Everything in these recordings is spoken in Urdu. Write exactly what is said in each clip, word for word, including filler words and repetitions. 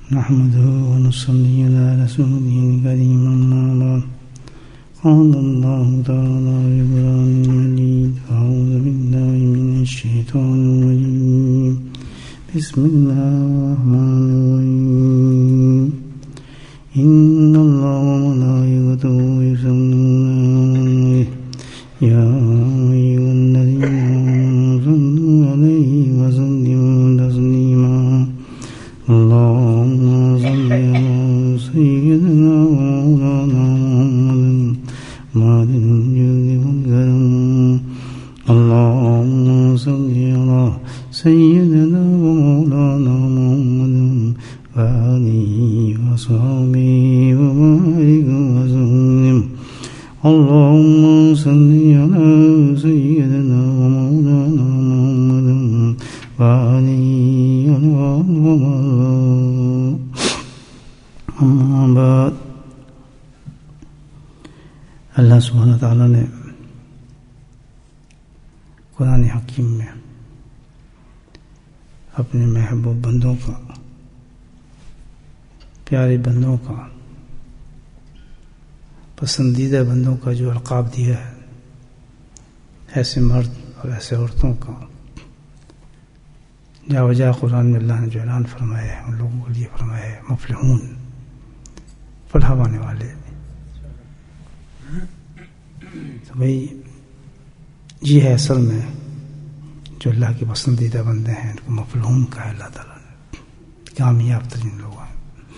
نحمده ونصلي على رسوله الكريم أما بعد قال الله تعالى بقرآن المجيد أعوذ بالله من الشيطان الرجيم بسم الله الرحمن الرحيم إن الله وملائكته يصلون يا أيها الذين آمنوا صلوا عليه وسلموا تسليما اللهم صل على سيدنا ومولانا محمد معدن الجود والكرم اللهم صل على سيدنا ومولانا محمد وآله وصحبه وبارك وسلم اللهم صل على سيدنا ومولانا محمد وآله وصحبه اما بعد اللہ سبحانہ تعالیٰ نے قرآن حکیم میں اپنے محبوب بندوں کا پیارے بندوں کا پسندیدہ بندوں کا جو القاب دیا ہے ایسے مرد اور ایسے عورتوں کا جا وجہ قرآن میں اللہ نے جو اعلان فرمایا ہے ان لوگوں کے لیے فرمایا ہے مفلحون فلاح پانے والے. تو بھائی یہ ہے اصل میں جو اللہ کے پسندیدہ بندے ہیں ان کو مفلحون کہا ہے اللہ تعالیٰ نے کامیاب ترین لوگ ہیں.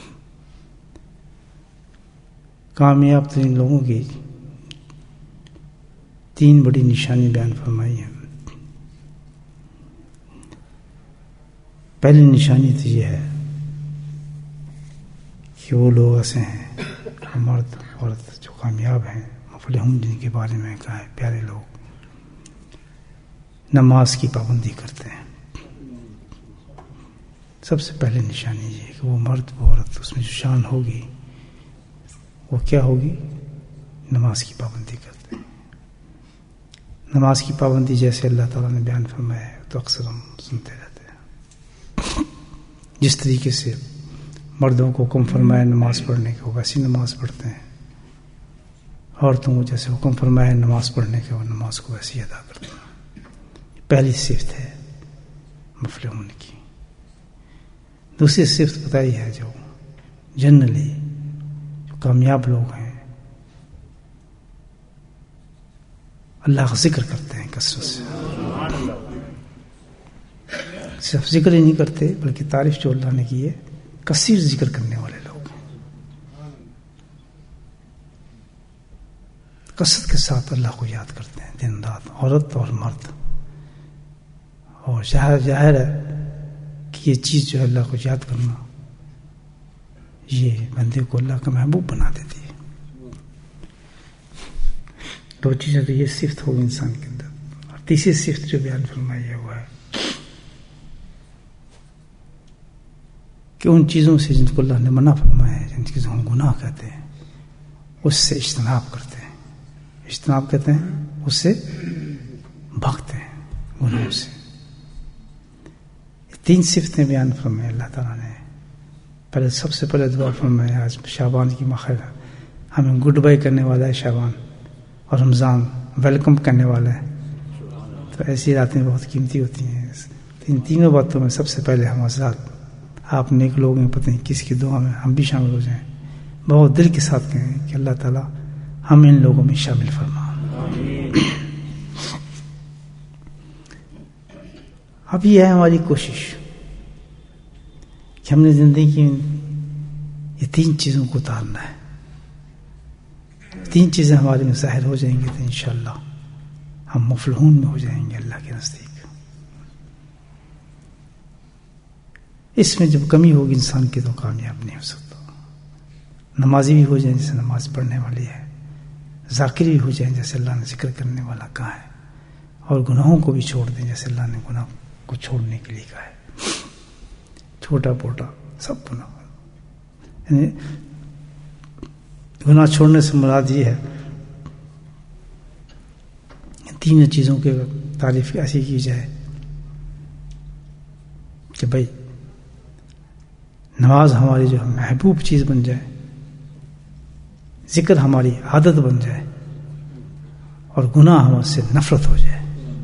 کامیاب ترین لوگوں کی تین بڑی نشانی بیان فرمائی ہیں. پہلی نشانی تو یہ ہے کہ وہ لوگ ایسے ہیں مرد عورت جو کامیاب ہیں مفلحون جن کے بارے میں کہا ہے پیارے لوگ نماز کی پابندی کرتے ہیں. سب سے پہلے نشانی یہ ہے کہ وہ مرد وہ عورت اس میں جو شان ہوگی وہ کیا ہوگی نماز کی پابندی کرتے ہیں. نماز کی پابندی جیسے اللہ تعالیٰ نے بیان فرمایا ہے تو اکثر ہم سنتے رہتے ہیں. جس طریقے سے مردوں کو حکم فرمایا نماز پڑھنے کے وہ ویسی نماز پڑھتے ہیں عورتوں کو جیسے حکم فرمایا نماز پڑھنے کے وہ نماز کو ویسی ادا کرتے ہیں. پہلی صفت ہے مفلحون کی. دوسری صفت بتائی ہے جو جنرلی جو کامیاب لوگ ہیں اللہ کا ذکر کرتے ہیں کثرت سے. صرف ذکر ہی نہیں کرتے بلکہ تعریف جو اللہ نے کی ہے کثیر ذکر کرنے والے لوگ ہیں. کثرت کے ساتھ اللہ کو یاد کرتے ہیں دن رات عورت اور مرد. اور ظاہر ظاہر ہے کہ یہ چیز جو ہے اللہ کو یاد کرنا یہ بندے کو اللہ کا محبوب بنا دیتی ہے. دو چیزیں تو یہ صفت ہوگی انسان کے اندر. اور تیسری صفت جو بیان فرمائی ہے وہ ہے کہ ان چیزوں سے جن کو اللہ نے منع فرمایا ہے جن چیزوں کو گناہ کہتے ہیں اس سے اجتناب کرتے ہیں. اجتناب کہتے ہیں اس سے بھاگتے ہیں گناہوں سے. تین صفتیں بیان فرمائے اللہ تعالیٰ نے. پہلے سب سے پہلے دعا فرمایا آج شعبان کی مخیر ہمیں گڈ بائی کرنے والا ہے شعبان اور رمضان ویلکم کرنے والا ہے. تو ایسی راتیں بہت قیمتی ہوتی ہیں. ان تینوں باتوں میں سب سے پہلے ہم حضرات آپ نیک لوگ ہیں پتہ نہیں کس کی دعا میں ہم بھی شامل ہو جائیں. بہت دل کے ساتھ کہیں کہ اللہ تعالیٰ ہم ان لوگوں میں شامل فرما. اب یہ ہے ہماری کوشش کہ ہم نے زندگی میں یہ تین چیزوں کو اتارنا ہے. تین چیزیں ہمارے میں ظاہر ہو جائیں گی تو انشاءاللہ ہم مفلحون میں ہو جائیں گے اللہ کے نزدیک. اس میں جب کمی ہوگی انسان کی تو کامیاب نہیں ہو سکتا. نمازی بھی ہو جائیں جیسے نماز پڑھنے والی ہے, ذاکر بھی ہو جائیں جیسے اللہ نے ذکر کرنے والا کہا ہے, اور گناہوں کو بھی چھوڑ دیں جیسے اللہ نے گناہ کو چھوڑنے کے لیے کہا ہے. چھوٹا موٹا سب گناہ, یعنی گناہ چھوڑنے سے مراد یہ ہے تین چیزوں کی تعریف ایسی کی جائے کہ بھائی نماز ہماری جو محبوب چیز بن جائے، ذکر ہماری عادت بن جائے، اور گناہ ہم سے نفرت ہو جائے.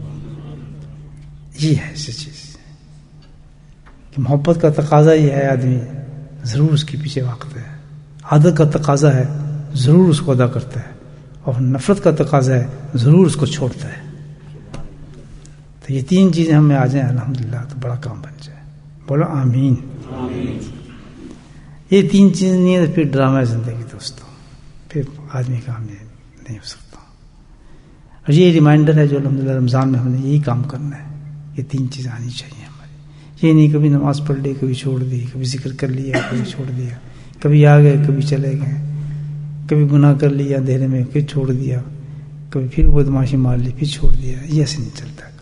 یہ ہے ایسی چیز کہ محبت کا تقاضا یہ ہے، آدمی ضرور اس کے پیچھے بھاگتا ہے. عادت کا تقاضا ہے، ضرور اس کو ادا کرتا ہے. اور نفرت کا تقاضا ہے، ضرور اس کو چھوڑتا ہے. تو یہ تین چیزیں ہمیں آ جائیں الحمدللہ تو بڑا کام بن جائے. بولو آمین. آمین. یہ تین چیزیں نہیں ہے تو پھر ڈرامہ زندگی دوستوں، پھر آدمی کامیاب نہیں ہو سکتا. اور یہ ریمائنڈر ہے جو الحمدللہ رمضان میں ہم نے یہی کام کرنا ہے. یہ تین چیزیں آنی چاہیے ہماری. یہ نہیں کبھی نماز پڑھ لی، کبھی چھوڑ دی، کبھی ذکر کر لیا، کبھی چھوڑ دیا، کبھی آ گئے، کبھی چلے گئے، کبھی گناہ کر لیا اندھیرے میں پھر چھوڑ دیا، کبھی پھر بدماشی مار لی پھر چھوڑ دیا. یہ ایسے نہیں چلتا کام.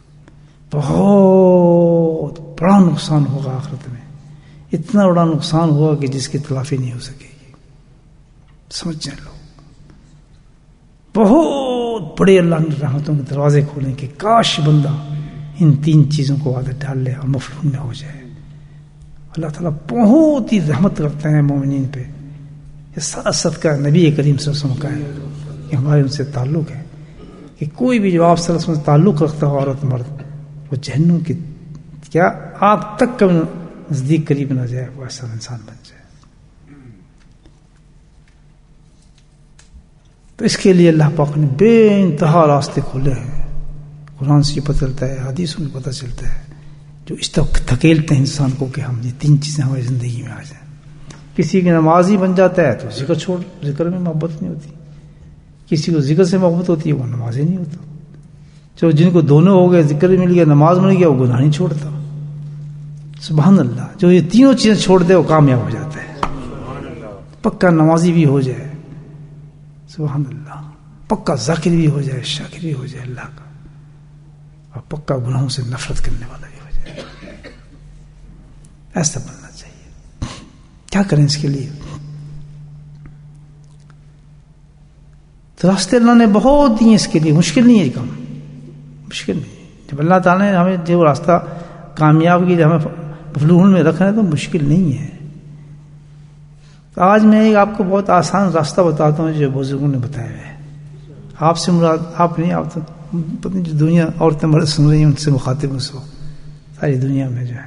بہت بڑا نقصان ہوگا آخرت میں. اتنا بڑا نقصان ہوگا کہ جس کی تلافی نہیں ہو سکے گی. سمجھ جائیں لوگ. بہت بڑے اللہ نے رحمتوں کے دروازے کھولیں کہ کاش بندہ ان تین چیزوں کو عادت ڈال لے اور مفہوم میں ہو جائے. اللہ تعالیٰ بہت ہی رحمت کرتے ہیں مومنین پہ. یہ سارا صدقہ نبی کریم صلی اللہ علیہ وسلم کا ہے کہ ہمارے ان سے تعلق ہے کہ کوئی بھی جو آپ صلی اللہ علیہ وسلم سے تعلق رکھتا ہو عورت مرد، وہ جہنم کی کیا آگ تک کبھی نزدیک قریب نہ جائے، وہ ایسا انسان بن جائے. تو اس کے لیے اللہ پاک نے بے انتہا راستے کھولے ہیں. قرآن سے پتہ چلتا ہے، حدیثوں میں پتہ چلتا ہے، جو اس طرح دھکیلتے ہیں انسان کو کہ ہم یہ تین چیزیں ہماری زندگی میں آ جائیں. کسی کی نماز ہی بن جاتا ہے تو ذکر چھوڑ، ذکر میں محبت نہیں ہوتی. کسی کو ذکر سے محبت ہوتی ہے، وہ نماز ہی نہیں ہوتا. جو جن کو دونوں ہو گئے، ذکر مل گیا نماز مل گیا، وہ گناہ نہیں چھوڑتا. سبحان اللہ. جو یہ تینوں چیزیں چھوڑ دے وہ کامیاب ہو جاتا ہے. پکا نمازی بھی ہو جائے، سبحان اللہ، پکا ذاکر بھی ہو جائے، شاکر بھی ہو جائے اللہ کا، اور پکا گناہوں سے نفرت کرنے والا بھی ہو جائے. ایسا بننا چاہیے. کیا کریں اس کے لیے؟ تو راستے اللہ نے بہت دیے اس کے لیے. مشکل نہیں ہے یہ کام، مشکل نہیں. جب اللہ تعالیٰ نے ہمیں جو راستہ کامیابی ہمیں مفلوح میں رکھنا ہے تو مشکل نہیں ہے. تو آج میں ایک آپ کو بہت آسان راستہ بتاتا ہوں جو بزرگوں نے بتایا ہے. آپ سے مراد آپ نہیں، آپ تو پتہ نہیں جو دنیا عورتیں مرد سن رہی ہیں ان سے مخاطب ہوں. سو ساری دنیا میں جو ہے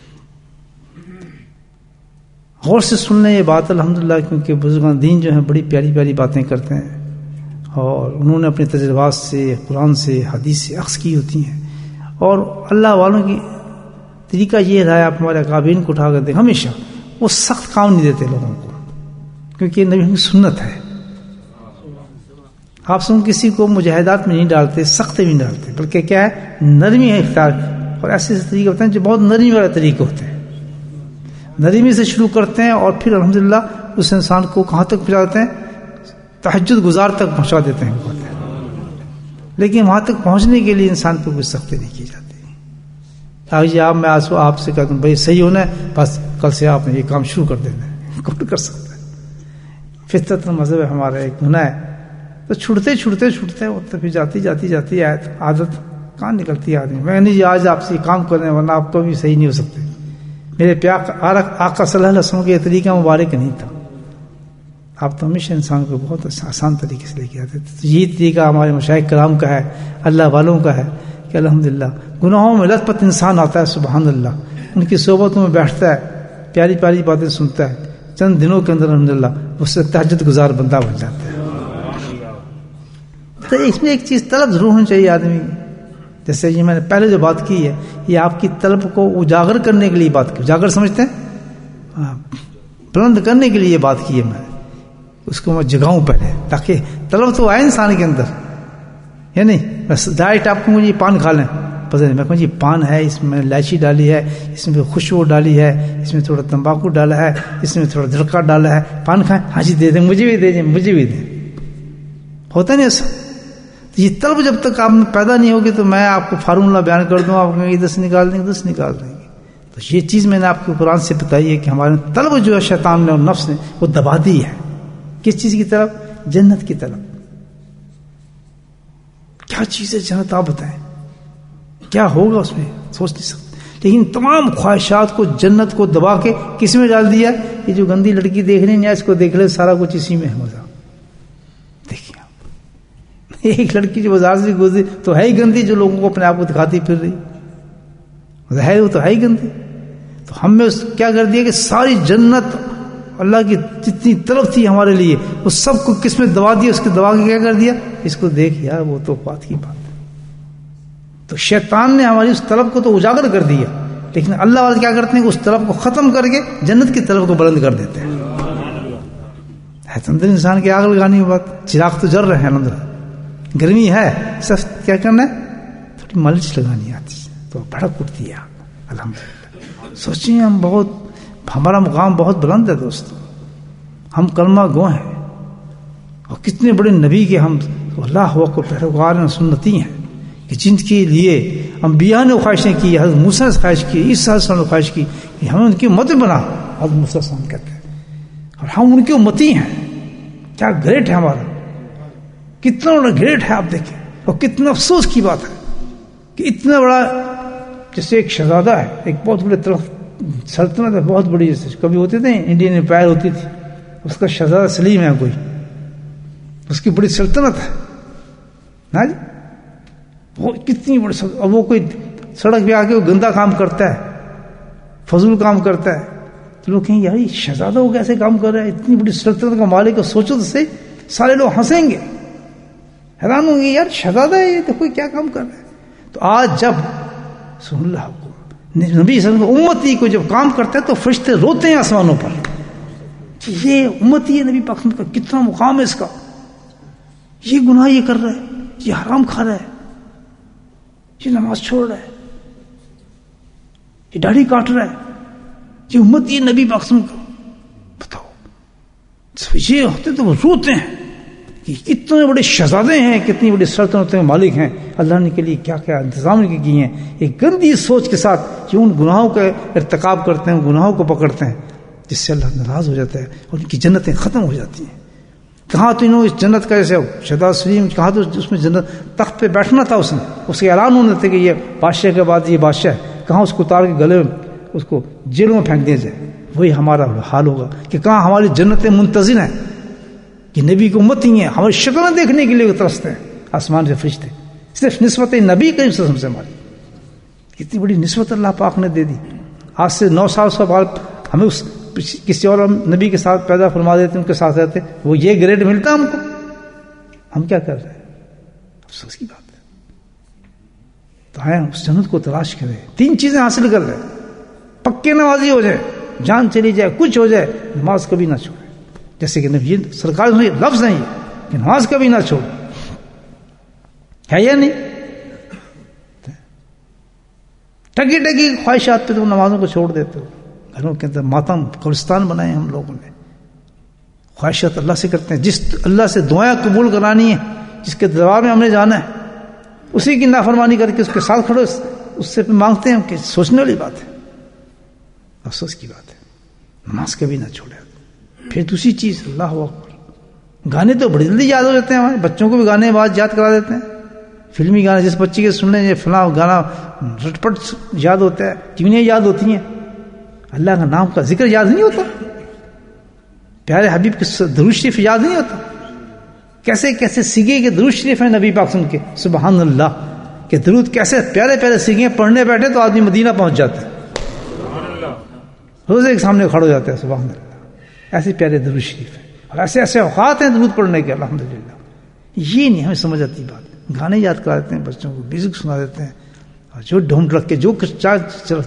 غور سے سن لیں یہ بات الحمدللہ، کیونکہ بزرگان دین جو ہیں بڑی پیاری پیاری باتیں کرتے ہیں اور انہوں نے اپنے تجربات سے، قرآن سے، حدیث سے اخذ کی ہوتی ہیں. اور اللہ والوں کی طریقہ یہ رہا ہے، آپ ہمارے اکابرین کو اٹھا کر دیں، ہمیشہ وہ سخت کام نہیں دیتے لوگوں کو، کیونکہ یہ نبی کی سنت ہے. آپ سن کسی کو مجاہدات میں نہیں ڈالتے، سخت میں نہیں ڈالتے، بلکہ کیا ہے نرمی ہے اختیار. اور ایسے ایسے طریقے ہوتے ہیں جو بہت نرمی والے طریقے ہوتے ہیں. نرمی سے شروع کرتے ہیں اور پھر الحمدللہ اس انسان کو کہاں تک پہنچا دیتے ہیں؟ تہجد گزار تک پہنچا دیتے ہیں. لیکن وہاں تک پہنچنے کے لیے انسان پہ کوئی سختی نہیں کی جاتی. آج آپ میں آج آپ سے کہتا ہوں بھائی صحیح ہونا ہے، بس کل سے آپ نے یہ کام شروع کر دینا ہے، کون کر سکتا ہے؟ فطرت مذہب ہے ہمارا، ایک گناہ ہے تو چھوٹتے چھوٹتے چھوٹتے تو پھر جاتی جاتی جاتی عادت کہاں نکلتی ہے آدمی. میں نہیں جی آج آپ سے کام کرنے ورنہ آپ کو بھی صحیح نہیں ہو سکتے. میرے پیار آقا صلی اللہ علیہ وسلم کے یہ طریقہ مبارک نہیں تھا. آپ تو ہمیشہ انسان کو بہت آسان طریقے سے لے کے آتے تھے. تو یہی طریقہ ہمارے مشائخ کرام کا ہے، اللہ والوں کا ہے کہ الحمدللہ گناہوں میں لت پت انسان آتا ہے، سبحان اللہ، ان کی صحبتوں میں بیٹھتا ہے، پیاری پیاری باتیں سنتا ہے، چند دنوں کے اندر الحمدللہ اس سے تہجد گزار بندہ بن جاتا ہے. تو اس میں ایک چیز طلب ضرور ہونی چاہیے آدمی. جیسے یہ میں نے پہلے جو بات کی ہے، یہ آپ کی طلب کو اجاگر کرنے کے لیے بات کی. اجاگر سمجھتے ہیں؟ بلند کرنے کے لیے یہ بات کی ہے. میں اس کو میں جگاؤں پہلے تاکہ طلب تو آئے انسان کے اندر. یا نہیں بس ڈائریکٹ آپ کو مجھے پان کھا لیں پسند نہیں. میں کہوں جی پان ہے، اس میں الائچی ڈالی ہے، اس میں خوشبو ڈالی ہے، اس میں تھوڑا تمباکو ڈالا ہے، اس میں تھوڑا دھڑکا ڈالا ہے، پان کھائیں. ہاں جی دے دیں، مجھے بھی دے دیں، مجھے بھی دیں. ہوتا نہیں ایسا. یہ طلب جب تک آپ میں پیدا نہیں ہوگی تو میں آپ کو فارمولہ بیان کر دوں، آپ کہیں گے دس نکال دیں گے، دس نکال دیں گے. تو یہ چیز میں نے آپ کو قرآن سے بتائی ہے کہ ہمارے طلب جو ہے شیطان نے اور نفس نے وہ دبا دی ہے. کس چیز کی طلب؟ جنت کی طلب. کیا چیز ہے جنت؟ آپ بتائیں کیا ہوگا اس میں، سوچ نہیں سکتے. لیکن تمام خواہشات کو، جنت کو دبا کے کس میں ڈال دیا؟ یہ جو گندی لڑکی دیکھ رہے ہیں اس کو دیکھ لے، سارا کچھ اسی میں ہے مزہ. دیکھیے آپ، ایک لڑکی جو بازار سے گزری تو ہے ہی گندی، جو لوگوں کو اپنے آپ کو دکھاتی پھر رہی ہے، وہ تو ہے ہی گندی. تو ہم نے کیا کر دیا کہ ساری جنت اللہ کی جتنی طرف تھی ہمارے لیے وہ سب کو کس میں دبا دیا، اس کے دبا کے کیا کر دیا؟ اس کو دیکھ یار وہ تو بات کی بات ہے. تو شیطان نے ہماری اس طلب کو تو اجاگر کر دیا، لیکن اللہ والے کیا کرتے ہیں کہ اس طلب کو ختم کر کے جنت کی طلب کو بلند کر دیتے ہیں. ہے تو اندر انسان کی آگ لگانی بات، چراغ تو جل رہے ہیں اندر، گرمی ہے، سب کیا کرنا ہے؟ تھوڑی مالش لگانی آتی تو بھڑک اٹھتی ہے آگ. الحمدللہ سوچیں ہم بہت، ہمارا مقام بہت بلند ہے دوستو، ہم کلمہ گو ہیں اور کتنے بڑے نبی کے ہم اللہ کو پیروکار ہیں، سنتی ہیں، کہ جن کے لیے انبیاء نے خواہشیں کی، حضرت موسیٰ نے خواہش کی، عیسیٰ علیہ السلام نے خواہش کی کہ ہمیں ان کی امت بنا. حضرت موسیٰ علیہ السلام کہتے ہیں اور ہم ان کی امتی ہیں. کیا گریٹ ہے ہمارا، کتنا بڑا گریٹ ہے آپ دیکھیں. اور کتنا افسوس کی بات ہے کہ اتنا بڑا، جیسے ایک شہزادہ ہے، ایک بہت بڑے طرف سلطنت ہے بہت بڑی، جیسے کبھی ہوتے تھے انڈین امپائر ہوتی تھی، اس کا شہزادہ سلیم ہے کوئی، اس کی بڑی سلطنت ہے نا جی، وہ کتنی بڑی سلطنت. اور وہ کوئی سڑک پہ آ کے وہ گندا کام کرتا ہے، فضول کام کرتا ہے، تو لوگ کہیں یار یہ شہزادہ وہ کیسے کام کر رہا ہے، اتنی بڑی سلطنت کا مالک ہے. سوچو تو صحیح، سارے لوگ ہنسیں گے، حیران ہوں گے یار شہزادہ ہے یہ تو کوئی کیا کام کر رہا ہے. تو آج جب سن اللہ کو نبی صلی اللہ علیہ وسلم امتی کو جب کام کرتا ہے تو فرشتے روتے ہیں آسمانوں پر، یہ امتی ہے نبی پاک کا، کتنا مقام ہے اس کا، یہ گناہ یہ کر رہا ہے، یہ حرام کھا رہا ہے، یہ نماز چھوڑ رہا ہے، یہ داڑھی کاٹ رہا ہے، یہ امتی ہے نبی پاک کا. بتاؤ یہ ہوتے تو وہ روتے ہیں کہ اتنے بڑے شہزادے ہیں، کتنی بڑی سلطنتیں مالک ہیں، اللہ نے کے لیے کیا کیا انتظام کیے ہیں. ایک گندی سوچ کے ساتھ جو ان گناہوں کا ارتکاب کرتے ہیں، گناہوں کو پکڑتے ہیں، جس سے اللہ ناراض ہو جاتا ہے اور ان کی جنتیں ختم ہو جاتی ہیں. کہاں تو انہوں اس جنت کا جیسے شہزادہ سلیم، کہاں تو اس میں جنت تخت پہ بیٹھنا تھا، اس نے اس کے اعلان ہونے تھے کہ یہ بادشاہ کے بعد یہ بادشاہ ہے، کہاں اس کو اتار کے گلے میں اس کو جیلوں میں پھینک دیا جائے. وہی ہمارا حال ہوگا کہ کہاں ہماری جنتیں منتظر ہیں کہ نبی کی امت ہی ہیں، ہماری شکلیں دیکھنے کے لیے ترستے ہیں آسمان سے فرشتے، صرف نسبت نبی کا ہم سے ہماری کتنی بڑی نسبت اللہ پاک نے دے دی. آج سے نو سال سو بعد ہمیں اس کسی اور نبی کے ساتھ پیدا فرما دیتے، ان کے ساتھ رہتے، وہ یہ گریڈ ملتا ہم کو، ہم کیا کر رہے ہیں؟ افسوس کی بات ہے. تو آئے اس جنت کو تلاش کریں، تین چیزیں حاصل کر رہے ہیں، پکے نمازی ہو جائے، جان چلی جائے، کچھ ہو جائے، نماز کبھی نہ چھوڑے. جیسے کہ نبی سرکار میں لفظ نہیں ہے کہ نماز کبھی نہ چھوڑ، ہے یا نہیں؟ ٹکی ٹکی خواہشات پہ تم نمازوں کو چھوڑ دیتے ہو. گھروں کے اندر ماتم قبرستان بنائے ہم لوگوں نے، خواہشات اللہ سے کرتے ہیں. جس اللہ سے دعائیں قبول کرانی ہے، جس کے دربار میں ہم نے جانا ہے، اسی کی نافرمانی کر کے اس کے ساتھ کھڑے اس سے مانگتے ہیں کہ سوچنے والی بات ہے، افسوس کی بات ہے. نماز کبھی نہ چھوڑے. پھر دوسری چیز اللہ اکبر، گانے تو بڑی جلدی یاد ہو جاتے ہیں، ہمارے بچوں کو بھی گانے بعد یاد کرا دیتے ہیں. فلمی گانے جس بچے کے سن لیں یہ فلاں گانا رٹ پٹ یاد ہوتا ہے، ٹیونیں یاد ہوتی ہیں، اللہ کا نام کا ذکر یاد نہیں ہوتا، پیارے حبیب کے درود شریف یاد نہیں ہوتا. کیسے کیسے سیگے کے درود شریف ہیں نبی پاک سن کے، سبحان اللہ کہ درود کیسے پیارے پیارے سیگے پڑھنے بیٹھے تو آدمی مدینہ پہنچ جاتا ہے، روزے کے سامنے کھڑا ہو جاتا ہے. سبحان اللہ، ایسے پیارے درود شریف ہیں اور ایسے ایسے اوقات ہیں درود پڑھنے کے. الحمدللہ یہ نہیں ہمیں سمجھ آتی بات. گانے یاد کرا دیتے ہیں بچوں کو، میوزک سنا دیتے ہیں، اور جو ڈھونڈ رکھ کے جو کچھ چار چل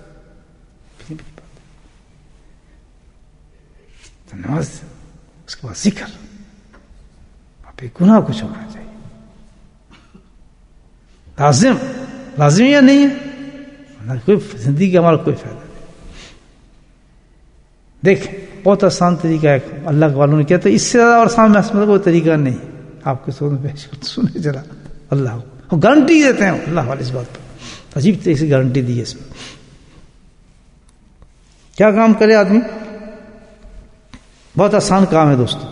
نماز، اس کے بعد ذکر، آپ گناہ کو چھوڑنا چاہیے. لازم لازم یا نہیں ہے، کوئی زندگی کا ہمارا کوئی فائدہ نہیں. دیکھیں بہت آسان طریقہ ہے، اللہ کے والوں نے کیا تھا، اس سے زیادہ اور آسان میں کوئی طریقہ نہیں. آپ کے سامنے پیش سنے چلا اللہ کو گارنٹی دیتے ہیں اللہ والے اس بات پر، عجیب طریقے سے گارنٹی دی ہے اس میں. کیا کام کرے آدمی؟ بہت آسان کام ہے دوستو.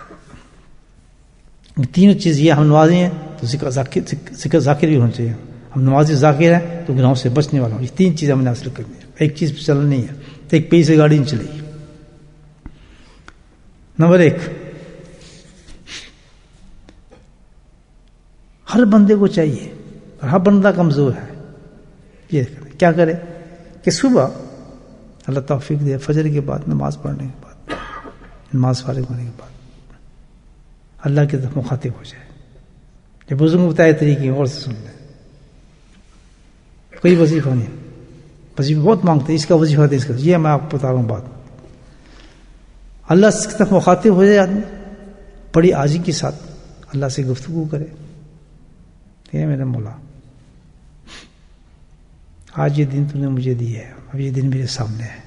تینوں چیز یہ ہم نوازی ہیں تو ذکر ذاکر ذکر ذاکر بھی ہونا چاہیے. ہم نمازی ذاکر ہیں تو گناہوں سے بچنے والا ہوں. یہ تین چیزیں ہم نے حاصل کرنی ہے. ایک چیز پہ چلنا نہیں ہے تو ایک پی سے گاڑی نہیں چلے گی. نمبر ایک، ہر بندے کو چاہیے اور ہر بندہ کمزور ہے. یہ کیا کرے کہ صبح اللہ توفیق دے فجر کے بعد نماز پڑھنے کے بعد نماز فارغ ہونے کے بعد اللہ کی طرف مخاطب ہو جائے. یہ بزرگ بتائے طریقے اور سے سن لیں. کوئی وظیفہ نہیں، وظیفہ بہت مانگتے اس کا وظیفہ دے اس کا. یہ میں آپ کو بتا رہا ہوں بات. اللہ کی طرف مخاطب ہو جائے آدمی بڑی عاجزی کے ساتھ اللہ سے گفتگو کرے. یہ میرے مولا آج یہ دن تو نے مجھے دی ہے، اب یہ دن میرے سامنے ہے.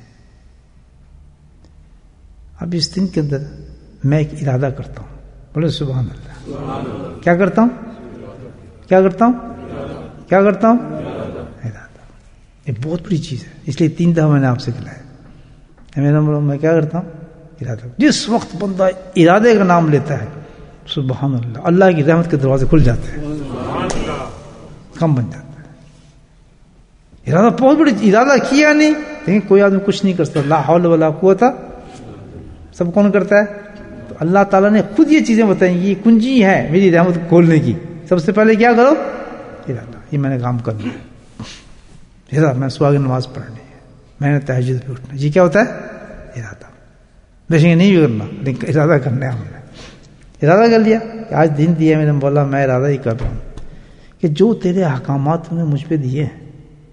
اب اس دن کے اندر میں ایک ارادہ کرتا ہوں. بولے سبحان اللہ. کیا کرتا ہوں کیا کرتا ہوں کیا کرتا ہوں ارادہ. یہ بہت بڑی چیز ہے، اس لیے تین دفعہ میں نے آپ سے کھلایا. میرا مولا میں کیا کرتا ہوں ارادہ. جس وقت بندہ ارادے کا نام لیتا ہے سبحان اللہ، اللہ کی رحمت کے دروازے کھل جاتے ہیں، کم بن جاتا ہے. ارادہ بہت بڑی. ارادہ کیا نہیں لیکن کوئی آدمی کچھ نہیں کر سکتا. لا حول ولا قوت. سب کون کرتا ہے؟ تو اللہ تعالیٰ نے خود یہ چیزیں بتائیں یہ کنجی ہے میری رحمت کو کھولنے کی. سب سے پہلے کیا کرو ارادہ. یہ میں نے کام کرنا ہے. ارادہ میں صبح کی نماز پڑھنی ہے، میں نے تہجد پہ اٹھنا ہے. یہ کیا ہوتا ہے ارادہ. ویسے نہیں بھی کرنا لیکن ارادہ کرنا ہے. ہم نے ارادہ کر لیا کہ آج دن دیا میں نے بولا میں ارادہ ہی کر رہا ہوں کہ جو تیرے احکامات تو نے مجھ پہ دیے ہیں،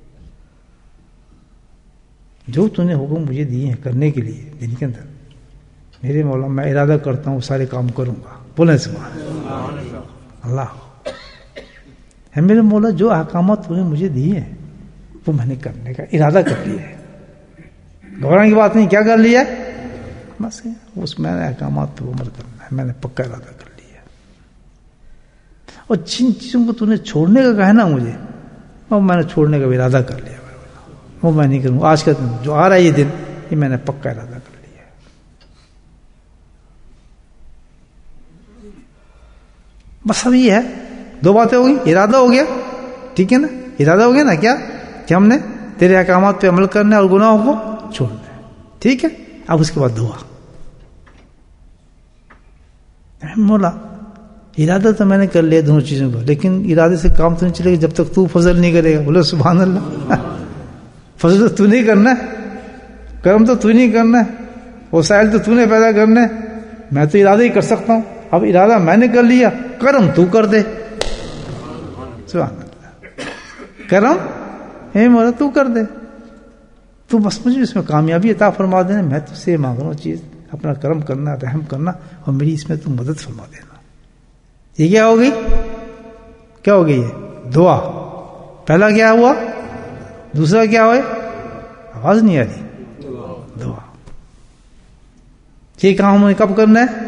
جو تو نے حکم مجھے دیے ہیں کرنے کے لیے دن کے اندر، میرے مولا میں ارادہ کرتا ہوں سارے کام کروں گا. بولیں سبحان اللہ. ہے میرے مولا جو احکامات تو نے مجھے دیے ہیں وہ میں نے کرنے کا ارادہ کر لیا ہے. گھبرانے کی بات نہیں. کیا کر لیا بس اس میں نے احکامات پہ عمل کرنا ہے. میں نے پکا ارادہ کر لیا. اور جن چیزوں کو تو نے چھوڑنے کا کہا نا مجھے، وہ میں نے چھوڑنے کا بھی ارادہ کر لیا. وہ میں نہیں کروں. آج کا دن جو آ رہا ہے یہ دن یہ میں نے پکا ارادہ کر لیا. بس اب یہ ہے دو باتیں ہو گئی. ارادہ ہو گیا ٹھیک ہے نا. ارادہ ہو گیا نا کیا کہ ہم نے تیرے احکامات پہ عمل کرنا ہے اور گناہوں کو چھوڑنا ہے. ٹھیک ہے. اب اس کے بعد دعا. مولا ارادہ تو میں نے کر لیا دونوں چیزوں کو، لیکن ارادے سے کام تو نہیں چلے گا جب تک تو فضل نہیں کرے گا. بولے سبحان اللہ. فضل تو تو نہیں کرنا ہے، کرم تو تو نہیں کرنا ہے، وسائل تو تو نے پیدا کرنا ہے. میں تو ارادہ ہی کر سکتا ہوں. اب ارادہ میں نے کر لیا، کرم تو کر دے. سبحان اللہ. کرم اے مولا تو کر دے. تو بس مجھے اس میں کامیابی عطا فرما دینا. میں تجھ سے مانگ رہا ہوں چیز، اپنا کرم کرنا، رحم کرنا، اور میری اس میں تو مدد فرما دینا. یہ کیا ہو گئی کیا ہو گئی یہ دعا. پہلا کیا ہوا، دوسرا کیا ہوئے، آواز نہیں آ رہی، دعا. یہ کام ہمیں کب کرنا ہے،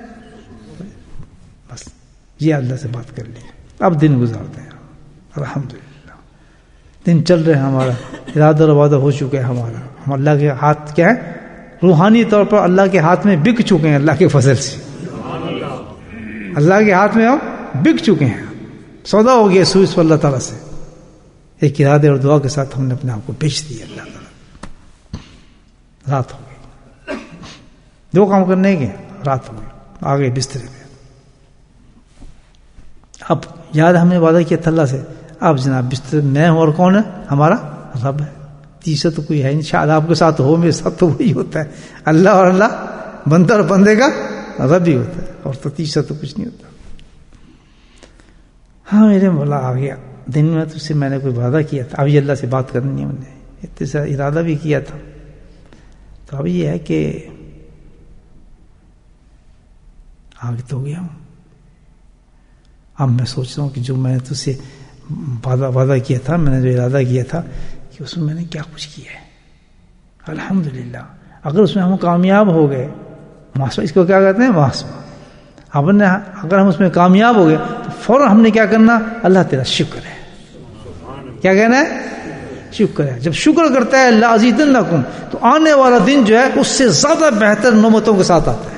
بس یہ اللہ سے بات کر لی. اب دن گزارتے ہیں الحمدللہ. دن چل رہے ہیں ہمارا، ارادہ اور وعدہ ہو چکے ہیں ہمارا. ہم اللہ کے ہاتھ کیا ہے، روحانی طور پر اللہ کے ہاتھ میں بک چکے ہیں. اللہ کے فضل سے اللہ کے ہاتھ میں ہم بک چکے ہیں. سودا ہو گیا سوئس پر اللہ تعالیٰ سے. ایک ارادے اور دعا کے ساتھ ہم نے اپنے آپ کو بیچ دیا اللہ تعالیٰ. رات ہو گئی، دو کام کرنے کے رات ہو گئی، آ گئے بسترے میں. اب یاد ہم نے وعدہ کیا تھا اللہ سے، اب جناب بستر میں ہوں اور کون ہے، ہمارا رب ہے. تیسرا تو کوئی ہے نہیں. شاید آپ کے ساتھ ہو، میرے ساتھ تو وہی ہوتا ہے، اللہ اور اللہ، بندہ اور بندے کا رب ہی ہوتا ہے، اور تو تیسرا تو کچھ نہیں ہوتا. ہاں میرے مولا آ گیا دن میں تو سے میں نے کوئی وعدہ کیا تھا، ابھی اللہ سے بات کرنی ہے. میں نے اتنے سے ارادہ بھی کیا تھا. تو اب یہ ہے کہ آگے تو گیا ہوں. اب میں سوچ رہا ہوں کہ جو میں نے تجھ سے وعدہ وعدہ کیا تھا، میں نے جو ارادہ کیا تھا کہ اس میں میں نے کیا کچھ کیا ہے. الحمدللہ اگر اس میں ہم کامیاب ہو گئے، محاسبہ اس کو کیا کہتے ہیں، محاسبہ. اب نے اگر ہم اس میں کامیاب ہو گئے تو فوراً ہم نے کیا کرنا، اللہ تیرا شکر ہے. کیا کہنا ہے، شکر ہے. جب شکر کرتا ہے لَأَزِيدَنَّكُمْ، تو آنے والا دن جو ہے اس سے زیادہ بہتر نعمتوں کے ساتھ آتا ہے.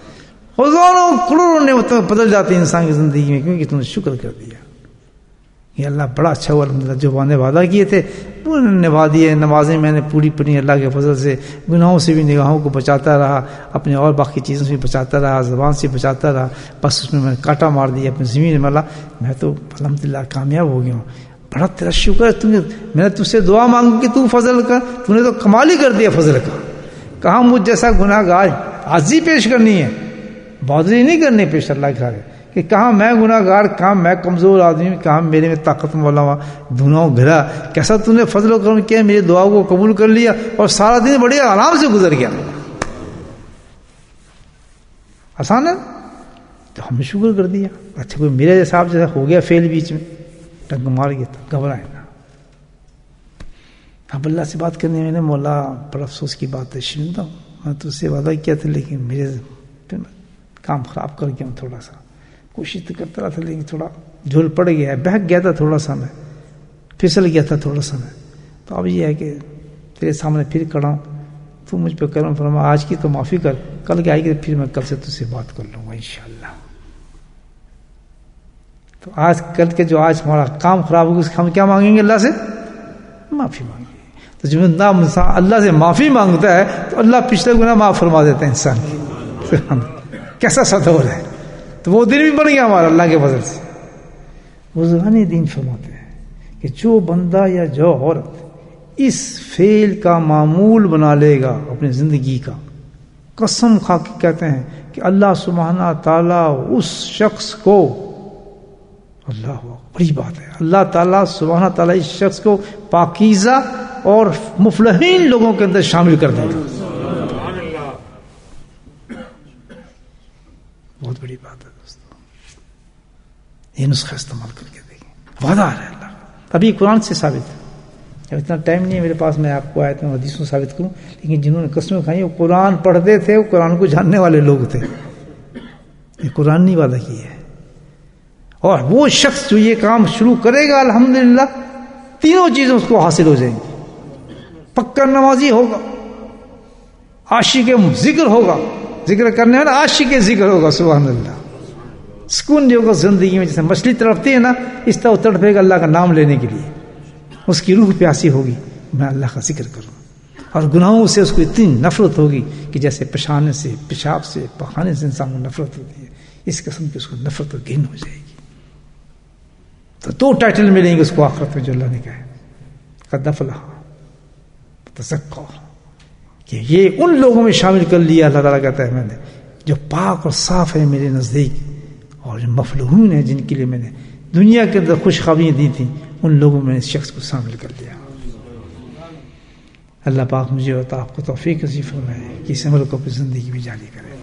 ہزاروں کروڑوں نعمتوں بدل جاتی ہیں انسان کی زندگی میں، کیونکہ تم نے شکر کر دیا. یہ اللہ بڑا اچھا ہوا الحمدللہ، جو وعدے وعدہ کیے تھے وہ نبھا دیے، نمازیں میں نے پوری پڑھی اللہ کے فضل سے، گناہوں سے بھی نگاہوں کو بچاتا رہا، اپنے اور باقی چیزوں سے بھی بچاتا رہا، زبان سے بچاتا رہا، بس اس میں میں نے کاٹا مار دیا اپنی زمین میں، میں تو الحمدللہ کامیاب ہو گیا ہوں۔ بڑا تیرا شکر ہے، تم نے میں نے تجھ سے دعا مانگی کہ تو فضل کر، تو نے تو کمال ہی کر دیا فضل کا۔ کہاں مجھ جیسا گناہ گار عاجزی پیش کرنی ہے، بہادری نہیں کرنی پیش اللہ کے آگے، کہ کہاں میں گناہ گار، کہاں میں کمزور آدمی، کہاں میرے میں طاقت مولا ہوا دھناؤں گھرا، کیسا تم نے فضل و کرم کیا، میری دعا کو قبول کر لیا اور سارا دن بڑے آرام سے گزر گیا۔ آسان ہے تو ہم نے شکر کر دیا۔ اچھا کوئی میرے جیسا آپ جیسا ہو گیا فیل بیچ میں، ٹنگ مار گیا تو گھبرائے نا۔ اب اللہ سے بات کرنے میں نے مولا بڑا افسوس کی بات ہے، شرمندہ ہوں، میں تو اس سے وعدہ کیا تھا لیکن میرے کام خراب کر گیا ہوں، تھوڑا سا کوشش تو کرتا رہا تھا لیکن تھوڑا جھول پڑ گیا ہے، بہک گیا تھا تھوڑا سا، میں پھسل گیا تھا تھوڑا سا میں۔ تو اب یہ ہے کہ تیرے سامنے پھر کھڑا ہوں، تو مجھ پہ کرم فرما، آج کی تو معافی کر، کل کی آئے گی پھر میں کل سے تجھ سے بات کر لوں گا انشاءاللہ۔ تو آج کل کے جو آج ہمارا کام خراب ہوگا اس کا ہم کیا مانگیں گے؟ اللہ سے معافی مانگیں گے۔ تو جب انسان اللہ سے معافی مانگتا ہے تو اللہ پچھلے گناہ معاف فرما دیتا ہے انسان کی۔ کیسا صدور ہے! تو وہ دن بھی بن گیا ہمارا اللہ کے فضل سے۔ بزرگان دین فرماتے ہیں کہ جو بندہ یا جو عورت اس فعل کا معمول بنا لے گا اپنی زندگی کا، قسم کھا کے کہتے ہیں کہ اللہ سبحانہ تعالیٰ اس شخص کو، اللہ بڑی بات ہے، اللہ تعالیٰ سبحانہ تعالیٰ اس شخص کو پاکیزہ اور مفلحین لوگوں کے اندر شامل کر دے گا۔ بہت بڑی بات ہے دوستوں، یہ نسخہ استعمال کر کے دیکھیں، وعدہ ہے اللہ کا۔ ابھی قرآن سے ثابت ہے، اتنا ٹائم نہیں ہے میرے پاس میں آپ کو آیت میں حدیثوں ثابت کروں، لیکن جنہوں نے قسمیں کھائی وہ قرآن پڑھتے تھے، وہ قرآن کو جاننے والے لوگ تھے، یہ قرآن نہیں وعدہ کی ہے۔ اور وہ شخص جو یہ کام شروع کرے گا الحمدللہ تینوں چیزیں اس کو حاصل ہو جائیں گی، پکا نمازی ہوگا، عاشق ذکر ہوگا، ذکر کرنے والا عاشق ذکر ہوگا، سبحان اللہ، سکون جو ہوگا زندگی میں، جیسے مچھلی تڑپتی ہے نا اس طرح تڑپے گا اللہ کا نام لینے کے لیے، اس کی روح پیاسی ہوگی میں اللہ کا ذکر کروں، اور گناہوں سے اس کو اتنی نفرت ہوگی کہ جیسے پشانے سے، پیشاب سے، پخانے سے انسان کو نفرت ہوتی ہے، اس قسم کی اس کو نفرت اور گھن ہو جائے گی۔ تو دو ٹائٹل ملیں گے اس کو آخرت میں جو اللہ نے کہا ہے، قد افلح تزکا، کہ یہ ان لوگوں میں شامل کر لیا، اللہ تعالیٰ کہتا ہے میں نے، جو پاک اور صاف ہے میرے نزدیک، اور جو مفلحون ہیں جن کے لیے میں نے دنیا کے اندر خوشخبریاں دی تھیں، ان لوگوں میں اس شخص کو شامل کر لیا۔ اللہ پاک مجھے اور آپ کو توفیق نصیب فرمائے کہ اس عمل کو اپنی زندگی میں جاری کرے۔